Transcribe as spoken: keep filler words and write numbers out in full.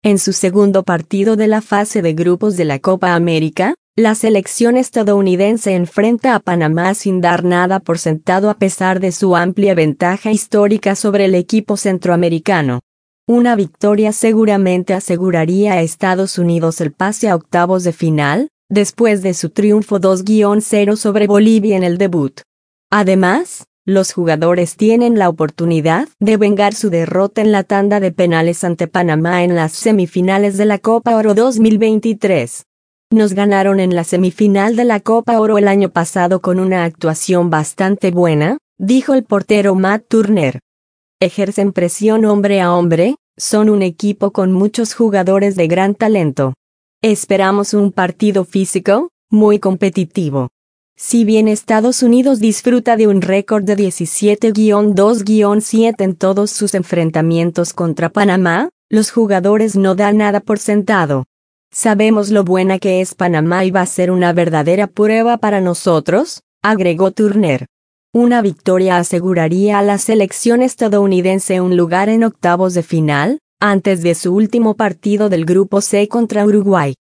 En su segundo partido de la fase de grupos de la Copa América, la selección estadounidense enfrenta a Panamá sin dar nada por sentado a pesar de su amplia ventaja histórica sobre el equipo centroamericano. Una victoria seguramente aseguraría a Estados Unidos el pase a octavos de final, después de su triunfo dos a cero sobre Bolivia en el debut. Además, los jugadores tienen la oportunidad de vengar su derrota en la tanda de penales ante Panamá en las semifinales de la Copa Oro dos mil veintitrés. Nos ganaron en la semifinal de la Copa Oro el año pasado con una actuación bastante buena, dijo el portero Matt Turner. Ejercen presión hombre a hombre, son un equipo con muchos jugadores de gran talento. Esperamos un partido físico, muy competitivo. Si bien Estados Unidos disfruta de un récord de diecisiete a dos a siete en todos sus enfrentamientos contra Panamá, los jugadores no dan nada por sentado. Sabemos lo buena que es Panamá y va a ser una verdadera prueba para nosotros, agregó Turner. Una victoria aseguraría a la selección estadounidense un lugar en octavos de final, antes de su último partido del Grupo C contra Uruguay.